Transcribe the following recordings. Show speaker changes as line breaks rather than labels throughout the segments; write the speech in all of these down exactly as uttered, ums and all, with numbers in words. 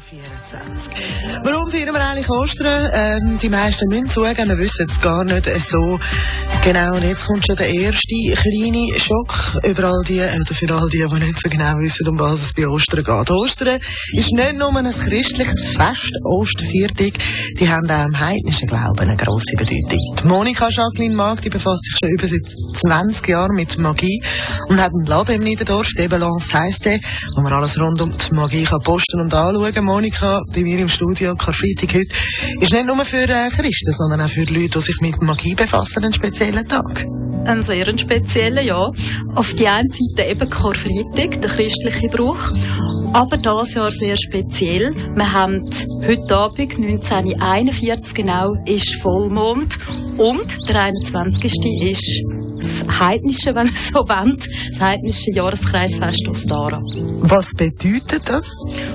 vierundzwanzig. Warum feiern wir eigentlich Ostern? Ähm, die meisten müssen zugeben, wir wissen es gar nicht so genau. Und jetzt kommt schon der erste kleine Schock überall die, oder für all die, die nicht so genau wissen, um was es bei Ostern geht. Ostern ist nicht nur ein christliches Fest, Osterviertag, die haben auch im heidnischen Glauben eine grosse Bedeutung. Die Monika Jacqueline Mag, die befasst sich schon über seit zwanzig Jahren mit Magie und hat einen Laden im Niederdorf, Debelance heisst der, wo man alles rund um die Magie kann posten und anschauen. Monika, bei mir im Studio, Karfreitag heute, ist nicht nur für äh, Christen, sondern auch für Leute, die sich mit Magie befassen, einen speziellen Tag.
Ein sehr speziellen, ja. Auf die einen Seite eben Karfreitag, der christliche Brauch, aber dieses Jahr sehr speziell. Wir haben heute Abend, neunzehnhunderteinundvierzig genau, ist Vollmond und der einundzwanzigste ist das heidnische, wenn ihr so wollt, das heidnische Jahreskreisfest Ostara.
Was bedeutet das?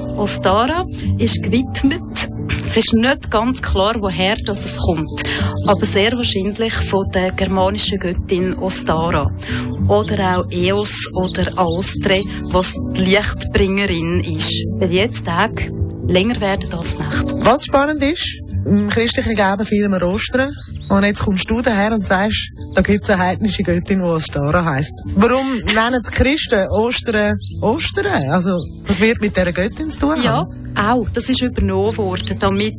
Ostara ist gewidmet. Es ist nicht ganz klar, woher das es kommt, aber sehr wahrscheinlich von der germanischen Göttin Ostara oder auch Eos oder Aostre, was die Lichtbringerin ist. Weil jetzt Tage länger werden als Nacht.
Was spannend ist, im christlichen Glauben feiern wir Ostern. Und jetzt kommst du daher und sagst, da gibt es eine heidnische Göttin, die Ostara heisst. Warum nennen die Christen Ostern Ostern? Also, das wird mit dieser Göttin zu tun haben?
Ja, auch. Das ist übernommen worden, damit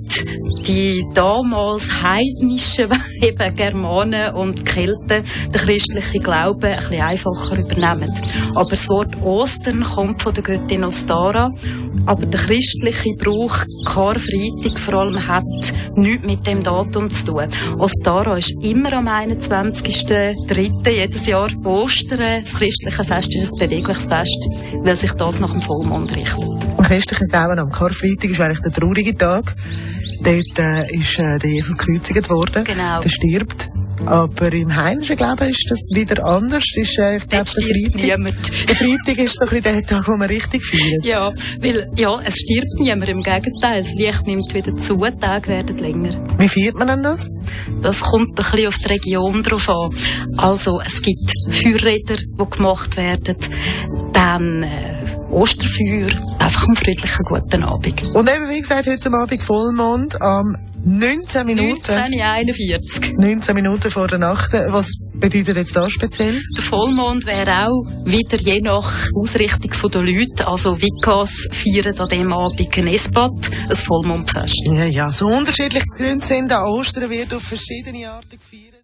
die damals heidnischen, eben Germanen und Kelten, den christlichen Glauben ein bisschen einfacher übernehmen. Aber das Wort Ostern kommt von der Göttin Ostara. Aber der christliche Brauch, Karfreitag vor allem, hat nichts mit dem Datum zu tun. Ostara ist immer am einundzwanzigsten dritten jedes Jahr. Ostern, das christliche Fest, ist ein bewegliches Fest, weil sich das nach dem Vollmond richtet.
Im christlichen Glauben am Karfreitag ist eigentlich der traurige Tag. Dort äh, ist äh, der Jesus gekreuzigt worden.
Genau.
Der stirbt. Aber im heidnischen Glauben ist das wieder anders. Ist, äh, ich glaube, der Freitag,
niemand.
der Freitag ist so ein bisschen der Tag, wo man richtig feiert.
Ja, weil, ja, es stirbt niemand. Im Gegenteil, das Licht nimmt wieder zu, die Tage werden länger.
Wie feiert man denn das?
Das kommt ein bisschen auf die Region drauf an. Also, es gibt Feuerräder, die gemacht werden. Dann äh, Osterfeuer. Einfach einen friedlichen guten Abend.
Und eben, wie gesagt, heute Abend Vollmond am neunzehn Minuten.
neunzehnhunderteinundvierzig.
neunzehn Minuten vor der Nacht. Was bedeutet jetzt das speziell?
Der Vollmond wäre auch wieder je nach Ausrichtung der Leute. Also Wiccas feiern an diesem Abend ein Esbat, ein Vollmondfest.
Ja, ja, so unterschiedliche Gründe sind. An Ostern wird auf verschiedene Arten gefeiert.